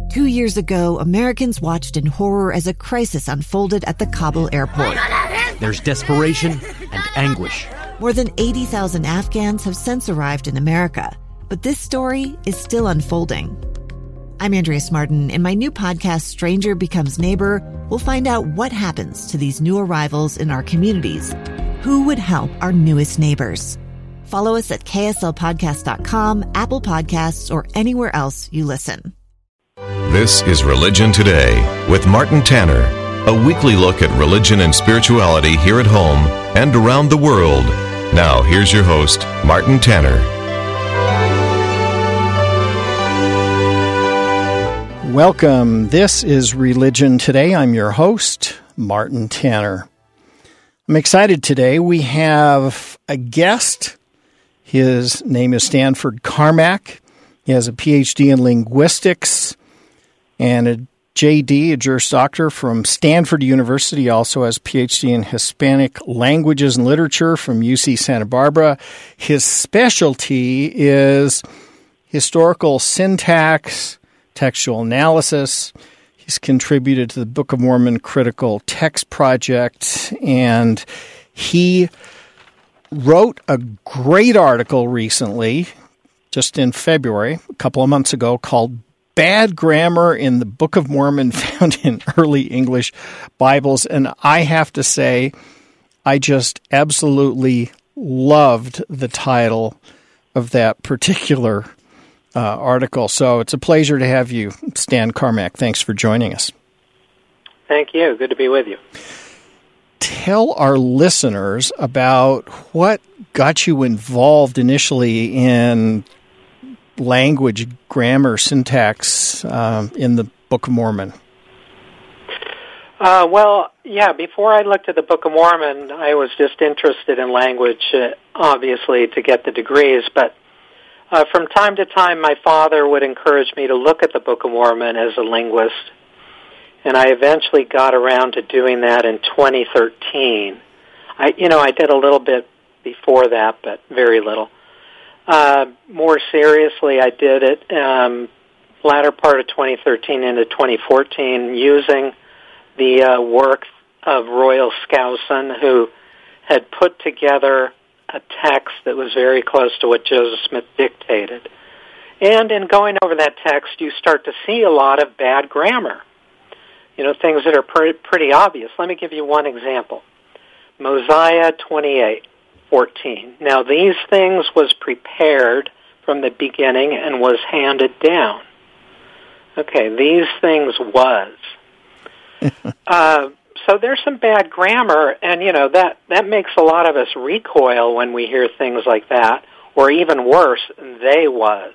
2 years ago, Americans watched in horror as a crisis unfolded at the Kabul airport. There's desperation and anguish. More than 80,000 Afghans have since arrived in America, but this story is still unfolding. I'm Andrea Martin. In my new podcast, Stranger Becomes Neighbor, we'll find out what happens to these new arrivals in our communities. Who would help our newest neighbors? Follow us at kslpodcast.com, Apple Podcasts, or anywhere else you listen. This is Religion Today with Martin Tanner, a weekly look at religion and spirituality here at home and around the world. Now, here's your host, Martin Tanner. Welcome. This is Religion Today. I'm your host, Martin Tanner. I'm excited today. We have a guest. His name is Stanford Carmack. He has a PhD in linguistics and a JD, a Juris Doctor from Stanford University. He also has a PhD in Hispanic languages and literature from UC Santa Barbara. His specialty is historical syntax, textual analysis. He's contributed to the Book of Mormon Critical Text Project, and he wrote a great article recently, just in February, a couple of months ago, called Bad Grammar in the Book of Mormon Found in Early English Bibles. And I have to say, I just absolutely loved the title of that particular article. So it's a pleasure to have you, Stan Carmack. Thanks for joining us. Thank you. Good to be with you. Tell our listeners about what got you involved initially in language, grammar, syntax in the Book of Mormon. Before I looked at the Book of Mormon, I was just interested in language, obviously, to get the degrees, but from time to time, my father would encourage me to look at the Book of Mormon as a linguist, and I eventually got around to doing that in 2013. I did a little bit before that, but very little. More seriously, I did it latter part of 2013 into 2014 using the work of Royal Skousen, who had put together a text that was very close to what Joseph Smith dictated. And in going over that text, you start to see a lot of bad grammar, things that are pretty obvious. Let me give you one example. Mosiah 28:14. Now, these things was prepared from the beginning and was handed down. Okay, these things was. So there's some bad grammar, and, that makes a lot of us recoil when we hear things like that, or even worse, they was.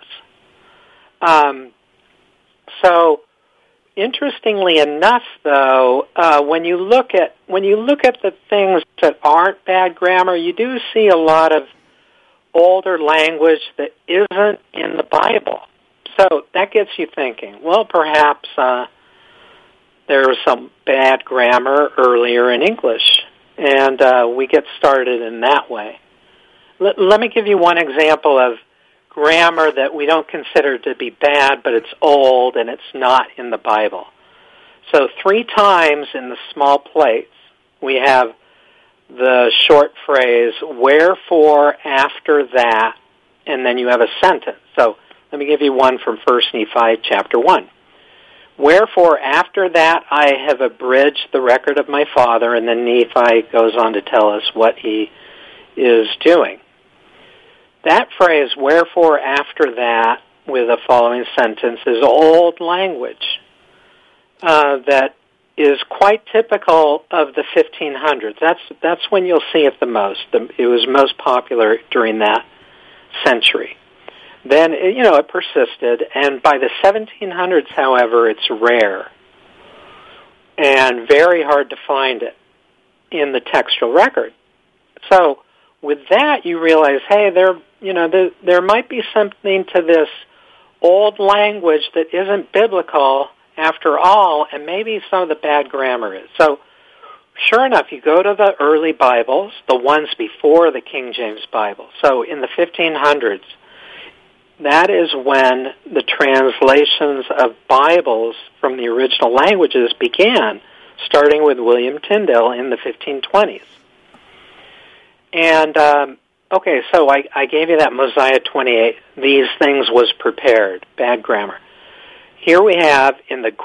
So, interestingly enough, though, when you look at the things that aren't bad grammar, you do see a lot of older language that isn't in the Bible. So that gets you thinking, well, perhaps there was some bad grammar earlier in English, and we get started in that way. Let me give you one example of grammar that we don't consider to be bad, but it's old and it's not in the Bible. So 3 times in the small plates, we have the short phrase, wherefore after that, and then you have a sentence. So let me give you one from 1 Nephi chapter 1. Wherefore after that I have abridged the record of my father, and then Nephi goes on to tell us what he is doing. That phrase, wherefore after that, with the following sentence, is old language that is quite typical of the 1500s. That's when you'll see it the most. It was most popular during that century. Then, it persisted, and by the 1700s, however, it's rare and very hard to find it in the textual record. So, with that, you realize, hey, there might be something to this old language that isn't biblical after all, and maybe some of the bad grammar is. So, sure enough, you go to the early Bibles, the ones before the King James Bible. So, in the 1500s, that is when the translations of Bibles from the original languages began, starting with William Tyndale in the 1520s. And, so I gave you that Mosiah 28, these things was prepared, bad grammar. Here we have in the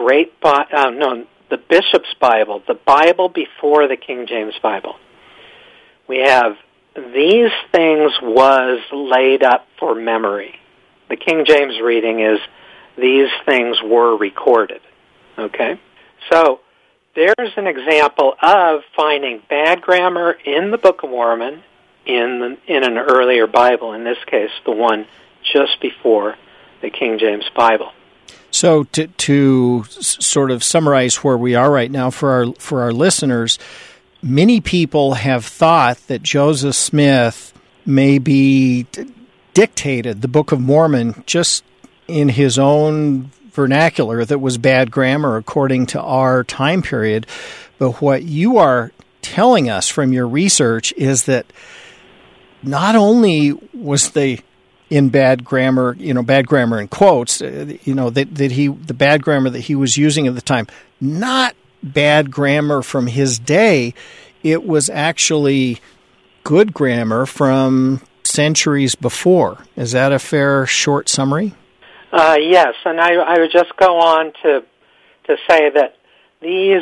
the Bishop's Bible, the Bible before the King James Bible, we have these things was laid up for memory. The King James reading is these things were recorded. Okay? So there's an example of finding bad grammar in the Book of Mormon in an earlier Bible, in this case, the one just before the King James Bible. So to sort of summarize where we are right now for our listeners, many people have thought that Joseph Smith maybe dictated the Book of Mormon just in his own vernacular that was bad grammar according to our time period. But what you are telling us from your research is that not only was they in bad grammar in quotes, the bad grammar that he was using at the time, not bad grammar from his day, it was actually good grammar from centuries before. Is that a fair short summary? Yes, and I would just go on to say that these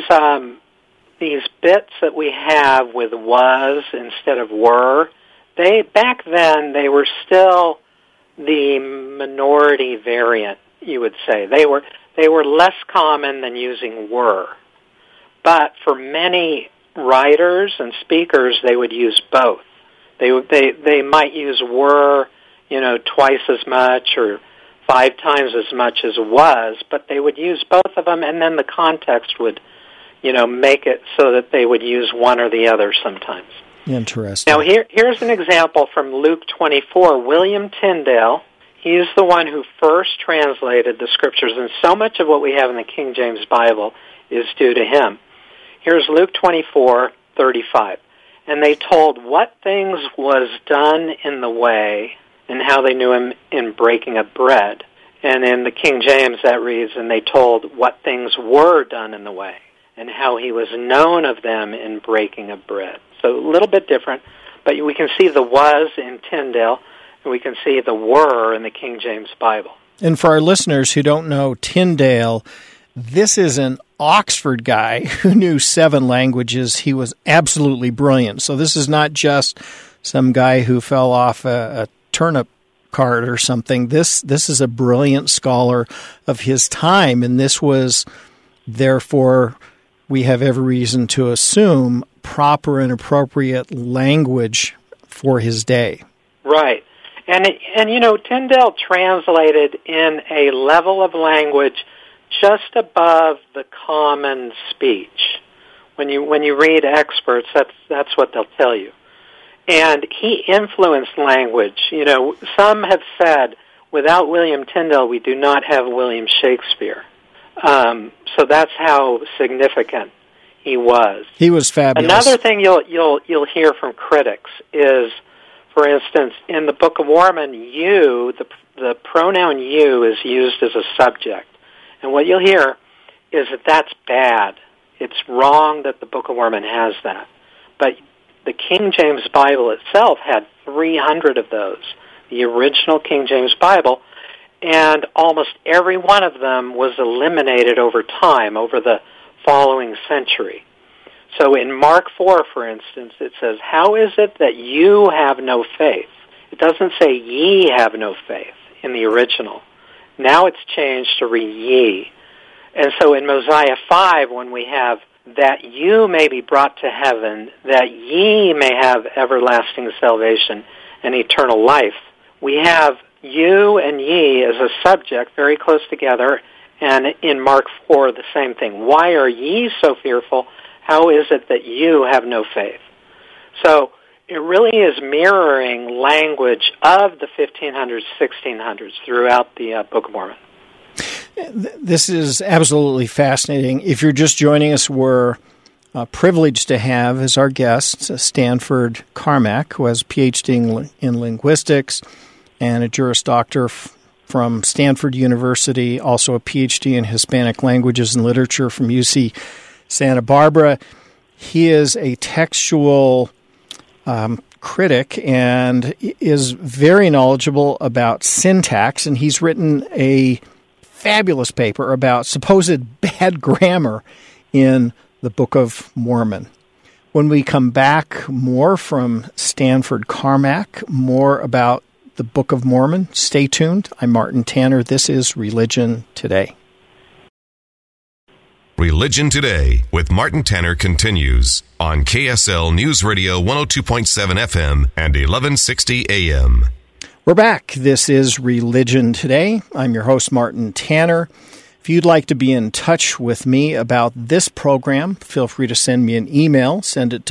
bits that we have with was instead of were, back then they were still the minority variant, you would say. They were less common than using were. But for many writers and speakers, they would use both. They might use were, twice as much or 5 times as much as was, but they would use both of them, and then the context would, make it so that they would use one or the other sometimes. Interesting. Now, here's an example from Luke 24. William Tyndale, he's the one who first translated the Scriptures, and so much of what we have in the King James Bible is due to him. Here's Luke 24:35. And they told what things was done in the way and how they knew him in breaking of bread. And in the King James that reads, and they told what things were done in the way and how he was known of them in breaking of bread. So a little bit different, but we can see the was in Tyndale, and we can see the were in the King James Bible. And for our listeners who don't know Tyndale, this is an Oxford guy who knew 7 languages. He was absolutely brilliant. So this is not just some guy who fell off a turnip cart or something. This is a brilliant scholar of his time, and this was, therefore, we have every reason to assume, proper and appropriate language for his day. Right. And Tyndale translated in a level of language just above the common speech. When you read experts, that's what they'll tell you. And he influenced language. Some have said, without William Tyndale, we do not have William Shakespeare. So that's how significant he was. He was fabulous. Another thing you'll hear from critics is, for instance, in the Book of Mormon, you, the pronoun you, is used as a subject. And what you'll hear is that that's bad. It's wrong that the Book of Mormon has that. But the King James Bible itself had 300 of those, the original King James Bible, and almost every one of them was eliminated over time, over the following century. So in Mark 4, for instance, it says, how is it that you have no faith? It doesn't say ye have no faith in the original. Now it's changed to read ye. And so in Mosiah 5, when we have that you may be brought to heaven, that ye may have everlasting salvation and eternal life, we have you and ye as a subject very close together, and in Mark 4, the same thing. Why are ye so fearful? How is it that you have no faith? So it really is mirroring language of the 1500s, 1600s throughout the Book of Mormon. This is absolutely fascinating. If you're just joining us, we're privileged to have as our guest Stanford Carmack, who has a PhD in linguistics and a Juris Doctor from Stanford University, also a PhD in Hispanic languages and literature from UC Santa Barbara. He is a textual critic and is very knowledgeable about syntax, and he's written a fabulous paper about supposed bad grammar in the Book of Mormon. When we come back, more from Stanford Carmack, more about the Book of Mormon. Stay tuned. I'm Martin Tanner. This is Religion Today. Religion Today with Martin Tanner continues on KSL News Radio 102.7 FM and 1160 AM. We're back. This is Religion Today. I'm your host, Martin Tanner. If you'd like to be in touch with me about this program, feel free to send me an email. Send it to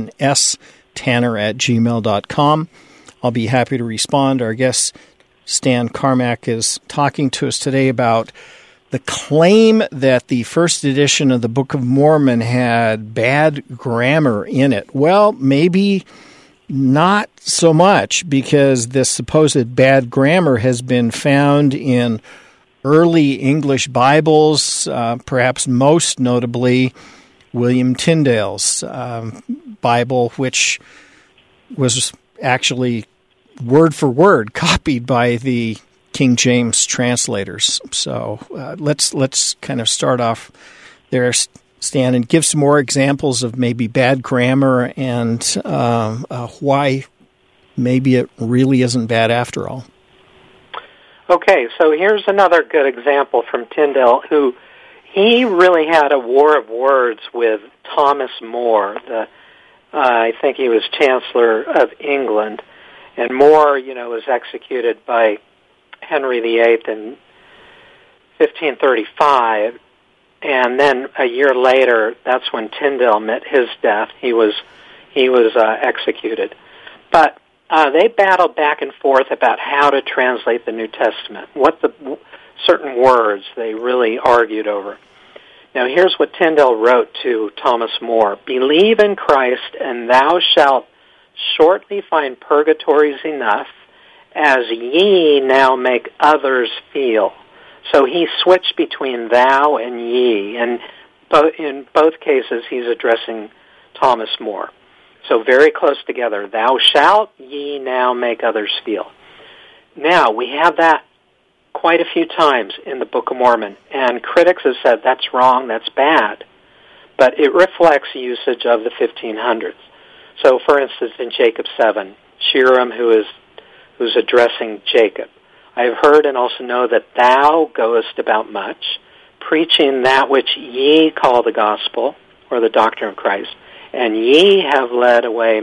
martinstanner@gmail.com. I'll be happy to respond. Our guest, Stan Carmack, is talking to us today about the claim that the first edition of the Book of Mormon had bad grammar in it. Well, maybe not so much, because this supposed bad grammar has been found in early English Bibles, perhaps most notably William Tyndale's Bible, which was actually word for word copied by the King James translators. So let's kind of start off there, Stan, and give some more examples of maybe bad grammar and why maybe it really isn't bad after all. Okay, so here's another good example from Tyndale, who he really had a war of words with Thomas More. I think he was Chancellor of England, and More, was executed by Henry VIII in 1535, and then a year later, that's when Tyndale met his death. He was executed, but they battled back and forth about how to translate the New Testament, what the certain words they really argued over. Now, here's what Tyndale wrote to Thomas More: "Believe in Christ, and thou shalt shortly find purgatories enough, as ye now make others feel." So he switched between thou and ye, and in both cases he's addressing Thomas More. So very close together. Thou shalt ye now make others feel. Now, we have that quite a few times in the Book of Mormon, and critics have said that's wrong, that's bad, but it reflects usage of the 1500s. So, for instance, in Jacob 7, Shirem, who's addressing Jacob, "I have heard and also know that thou goest about much, preaching that which ye call the gospel, or the doctrine of Christ, and ye have led away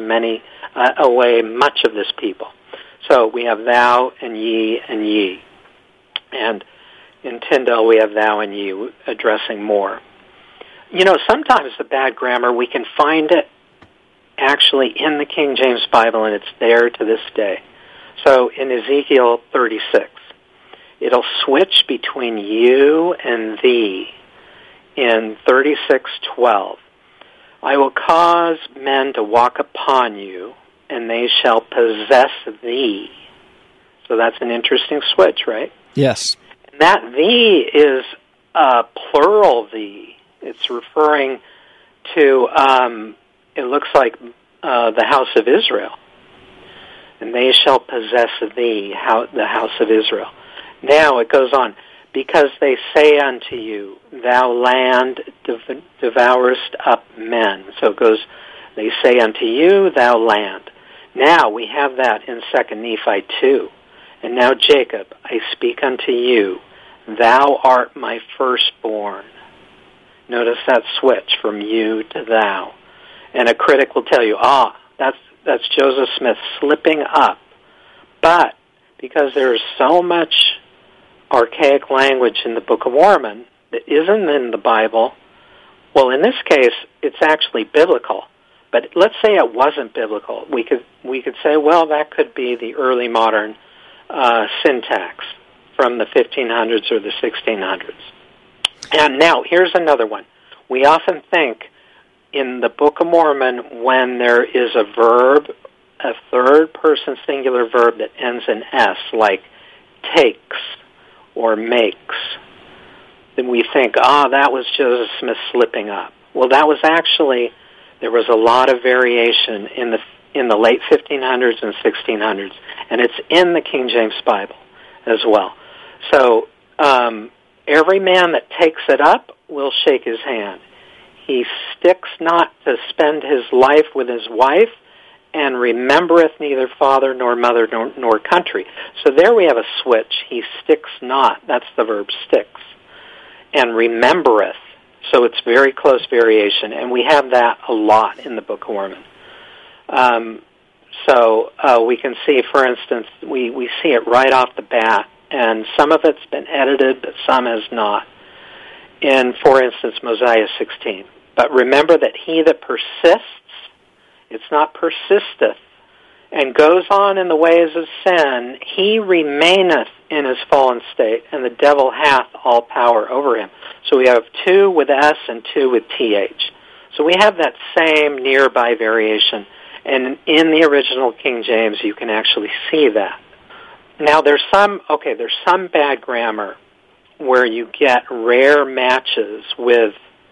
much of this people." So we have thou and ye and ye. And in Tyndale we have thou and ye addressing More. Sometimes the bad grammar, we can find it actually in the King James Bible, and it's there to this day. So in Ezekiel 36, it'll switch between you and thee. In 36:12, "I will cause men to walk upon you, and they shall possess thee." So that's an interesting switch, right? Yes. And that thee is a plural thee. It's referring to, it looks like the house of Israel. "And they shall possess thee," the house of Israel. Now it goes on. "Because they say unto you, thou land devourest up men." So it goes, they say unto you, thou land. Now we have that in 2 Nephi 2. "And now, Jacob, I speak unto you, thou art my firstborn." Notice that switch from you to thou. And a critic will tell you, that's Joseph Smith slipping up. But because there is so much archaic language in the Book of Mormon that isn't in the Bible, well, in this case, it's actually biblical. But let's say it wasn't biblical. We could say, well, that could be the early modern syntax from the 1500s or the 1600s. And now, here's another one. We often think in the Book of Mormon, when there is a verb, a third-person singular verb that ends in S, like takes or makes, then we think, that was Joseph Smith slipping up. Well, that was actually, there was a lot of variation in the late 1500s and 1600s, and it's in the King James Bible as well. So every man that takes it up will shake his hand. He sticks not to spend his life with his wife, and remembereth neither father nor mother nor country. So there we have a switch. He sticks not. That's the verb sticks. And remembereth. So it's very close variation, and we have that a lot in the Book of Mormon. So we can see, for instance, we see it right off the bat, and some of it's been edited, but some has not. In, for instance, Mosiah 16. But remember that he that persists, it's not persisteth, and goes on in the ways of sin, he remaineth in his fallen state, and the devil hath all power over him. So we have 2 with S and 2 with TH. So we have that same nearby variation, and in the original King James you can actually see that. Now there's some bad grammar where you get rare matches with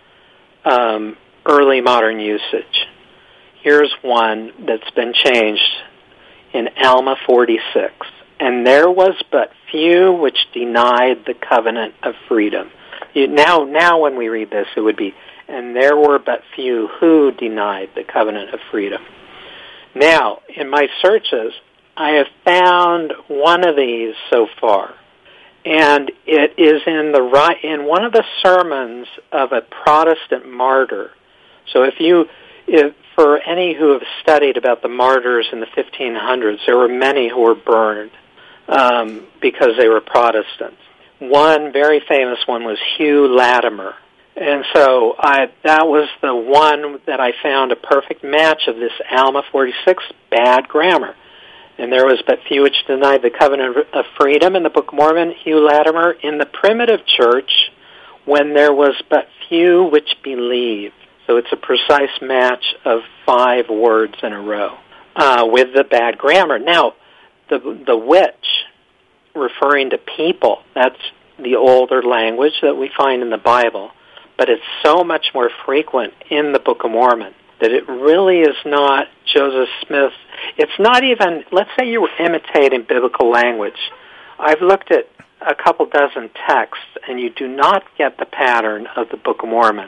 early modern usage. Here's one that's been changed in Alma 46. And there was but few which denied the covenant of freedom. Now when we read this, it would be, and there were but few who denied the covenant of freedom. Now, in my searches, I have found one of these so far. And it is in one of the sermons of a Protestant martyr. So for any who have studied about the martyrs in the 1500s, there were many who were burned because they were Protestants. One very famous one was Hugh Latimer. And so that was the one that I found a perfect match of this Alma 46 bad grammar. And there was but few which denied the covenant of freedom in the Book of Mormon, Hugh Latimer, in the primitive church, when there was but few which believed. So it's a precise match of 5 words in a row with the bad grammar. Now, the which, referring to people, that's the older language that we find in the Bible, but it's so much more frequent in the Book of Mormon that it really is not Joseph Smith. It's not even, let's say you were imitating biblical language. I've looked at a couple dozen texts, and you do not get the pattern of the Book of Mormon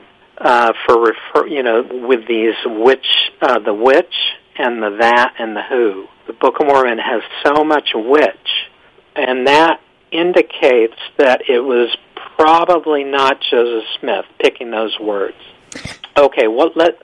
with these the which and the that and the who. The Book of Mormon has so much which, and that indicates that it was probably not Joseph Smith picking those words. Okay, let's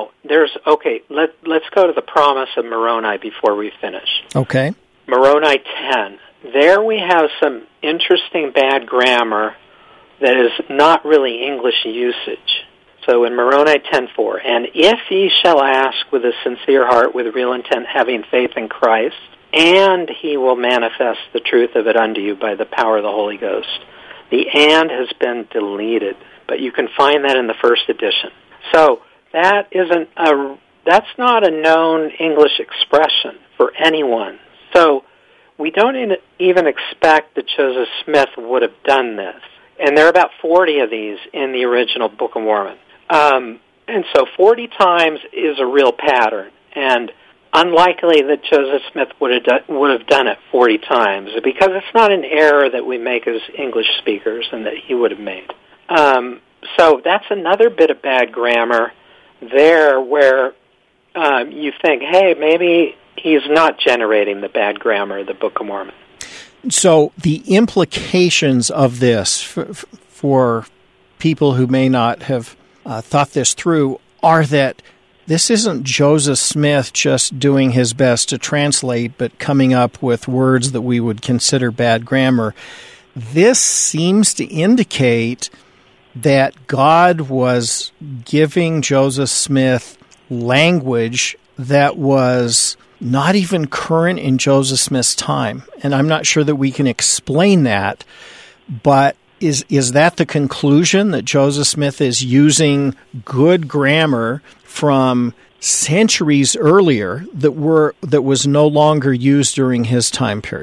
go to the promise of Moroni before we finish. Okay. Moroni 10. There we have some interesting bad grammar that is not really English usage. So in Moroni 10:4, and if ye shall ask with a sincere heart, with real intent, having faith in Christ, and he will manifest the truth of it unto you by the power of the Holy Ghost. The and has been deleted, but you can find that in the first edition. So that's not a known English expression for anyone. So we don't even expect that Joseph Smith would have done this. And there are about 40 of these in the original Book of Mormon. And so 40 times is a real pattern, and unlikely that Joseph Smith would have done it 40 times, because it's not an error that we make as English speakers and that he would have made. So that's another bit of bad grammar there where you think, hey, maybe he's not generating the bad grammar of the Book of Mormon. So the implications of this for people who may not have thought this through are that this isn't Joseph Smith just doing his best to translate, but coming up with words that we would consider bad grammar. This seems to indicate that God was giving Joseph Smith language that was not even current in Joseph Smith's time. And I'm not sure that we can explain that, but is that the conclusion, that Joseph Smith is using good grammar from centuries earlier that was no longer used during his time period?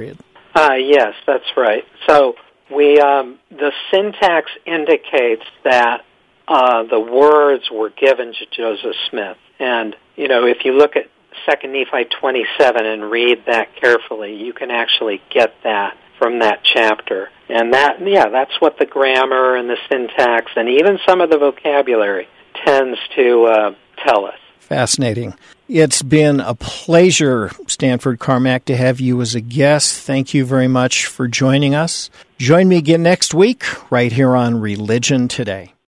Yes, that's right. So the syntax indicates that the words were given to Joseph Smith. And, if you look at 2 Nephi 27 and read that carefully, you can actually get that from that chapter. And that's what the grammar and the syntax and even some of the vocabulary tends to tell us. Fascinating. It's been a pleasure, Stanford Carmack, to have you as a guest. Thank you very much for joining us. Join me again next week right here on Religion Today.